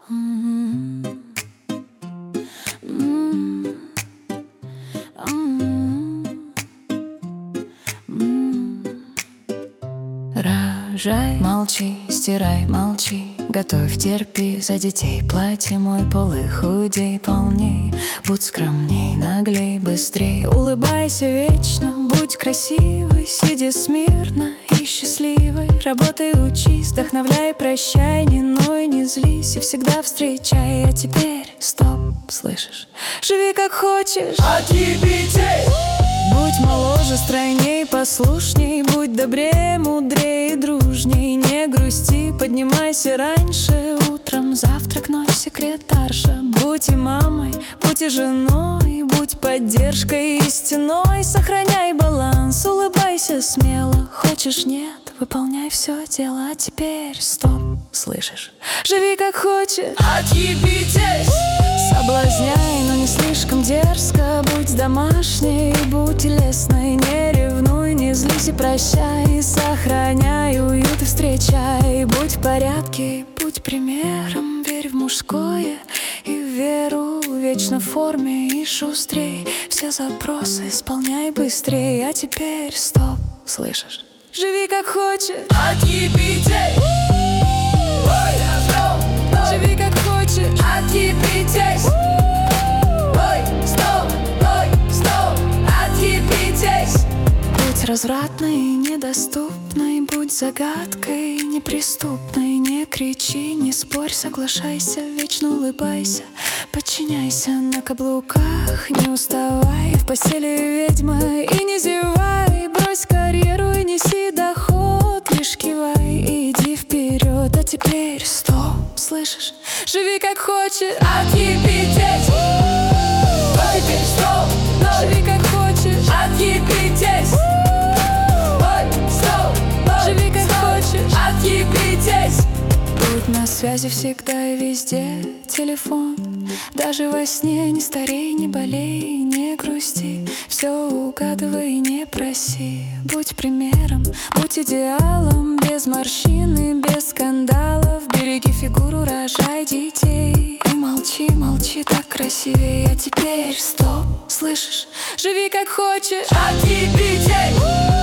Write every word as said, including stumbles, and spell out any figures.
Рожай, молчи, стирай, молчи, готовь, терпи, за детей платье мой полы, худей, полней. Будь скромней, наглей, быстрей, улыбайся вечно, будь красивой, сиди смирно и счастливой. Работай, учись, вдохновляй, прощай, не ной, не злись и всегда встречай. А теперь стоп, слышишь? Живи как хочешь, а тебе будь моложе, стройней, послушней, будь добрее, мудрее и дружней. Не грусти, поднимайся раньше утром, завтрак ночь секретарша. Будь и мамой, будь и женой, будь поддержкой и стеной. Сохраняй баланс, улыбайся смело, хочешь нет, выполняй все дело. А теперь стоп, слышишь? Живи как хочешь, а тебе соблазняй, но не слишком дерзко. Будь домашней, будь лесной, не ревнуй, не злись и прощай. Сохраняй уют и встречай. Будь в порядке, будь примером, верь в мужское и в веру. Вечно в форме и шустрей, все запросы исполняй быстрей. А теперь стоп, слышишь? Живи как хочешь, а тебе живи как хочешь, а тебе Ой, стоп, ой, стоп, а тебе будь развратной и недоступной, будь загадкой неприступной. Не кричи, не спорь, соглашайся, вечно улыбайся, подчиняйся на каблуках, не уставай, в постели ведьма и не зевай. Брось карьеру и неси доход, лишь кивай и иди вперед. А теперь стоп, слышишь? Живи как хочешь, а тебе а теперь стоп, живи как хочешь, а тебе Ой, стоп, живи как хочешь, а тебе будь на связи всегда и везде. Телефон, даже во сне, не старей, не болей, не грусти. Все угадывай, не проси. Будь примером, будь идеалом, без морщин и без скандалов. Береги фигуру, рожай детей. И молчи, молчи, так красивее. А теперь стоп, слышишь? Живи как хочешь, а тебе